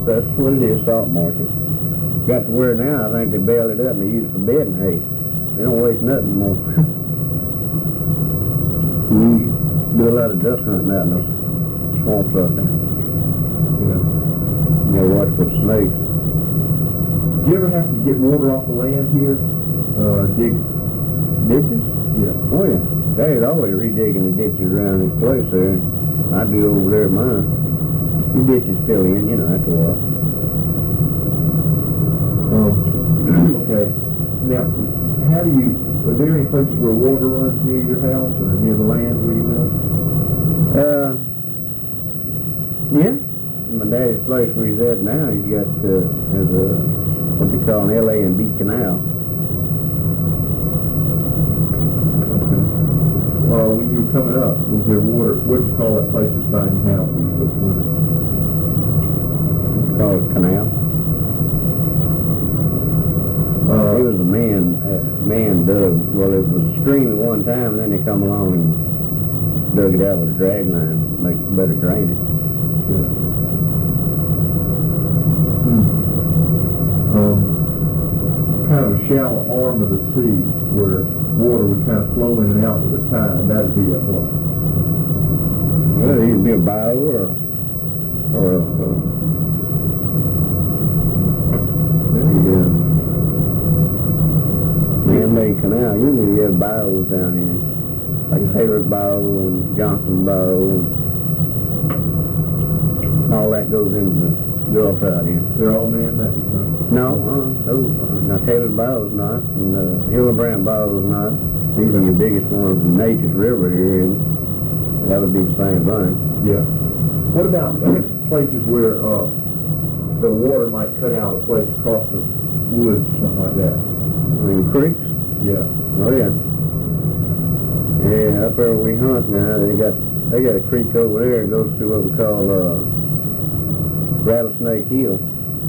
that's what it is, salt marshes. Got to where now, I think they bale it up and they use it for bedding hay. They don't waste nothing more. You do a lot of duck hunting out in those swamps up there. Yeah. You gotta watch for snakes. Do you ever have to get water off the land here? Dig Ditches? Yeah. Oh yeah. They's always redigging the ditches around this place there. I do over there at mine. The ditches fill in, after a while. Okay. Now, are there any places where water runs near your house or near the land where you live? Yeah. My daddy's place where he's at now, he's got, there's what they call an LA&B canal. When you were coming up, was there water? What did you call that place that's by your house when you first went in? It's called a canal. It was a man dug. Well, it was a stream at one time, and then they come along and dug it out with a drag line, make it better drainage. Sure. Kind of a shallow arm of the sea where water would kind of flow in and out with the tide. That'd be a what? Well, it used to be a bayou or a man-made canal. Usually you have bayous down here, like Taylor's bayou and Johnson's bayou, and all that goes into the Gulf out here. They're all man-made, huh? No, now Taylor's bayou's not, and Hillebrand bayou's not. These are your biggest ones in Nature's River here, and that would be the same thing. Yeah. What about places where the water might cut out a place across the woods or something like that? I mean, creeks? Yeah. Oh yeah. Yeah, up there where we hunt now, they got a creek over there that goes through what we call Rattlesnake Hill.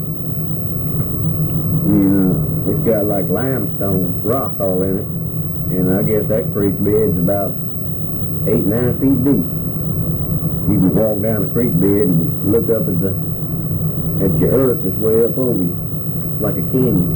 And it's got like limestone rock all in it. And I guess that creek bed's about 8-9 feet deep. You can walk down the creek bed and look up at your earth that's way up over you, like a canyon.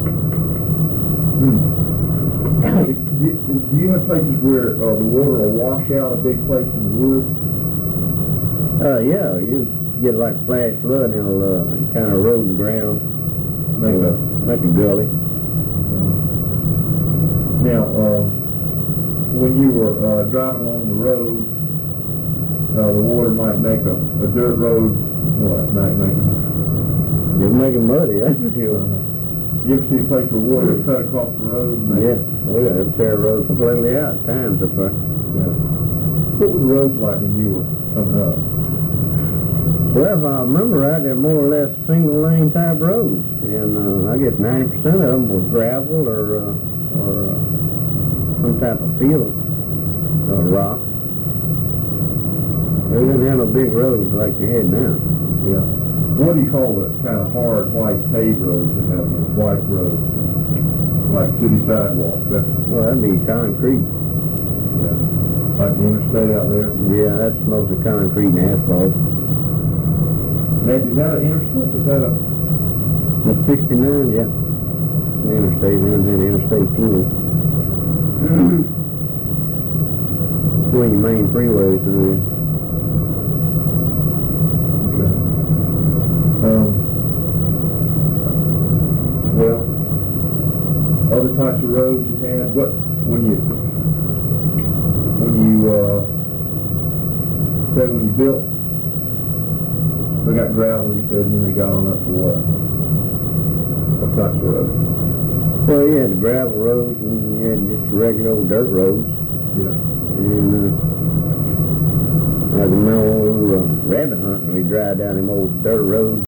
Do you have places where the water will wash out a big place in the woods? Yeah, you get like a flash flood and it'll kind of erode the ground, make a gully. Now, when you were driving along the road, the water might make a dirt road. What? Might make It'll make it muddy, that's for sure. You ever see a place where water is cut across the road? Yeah, it'll tear the road completely out at times up there. Yeah. What were the roads like when you were coming up? Well, if I remember right, they're more or less single-lane type roads, and I guess 90% of them were gravel or some type of field rock. They didn't have no big roads like they had now. Yeah. What do you call the kind of hard white paved roads that have white roads, like city sidewalks? Well, that'd be concrete. Yeah. Like the interstate out there? Yeah, that's mostly concrete and asphalt. Now, is that an interstate? Is that a... That's 69, yeah. It's an interstate, runs into Interstate 10. One of your main freeways through there. Okay. Well, other types of roads you had, when you built, they got gravel, you said, and then they got on up to what? What types of roads? Well, you had the gravel roads, and you had just regular old dirt roads. Yeah. And like when we were rabbit hunting, we drive down them old dirt roads.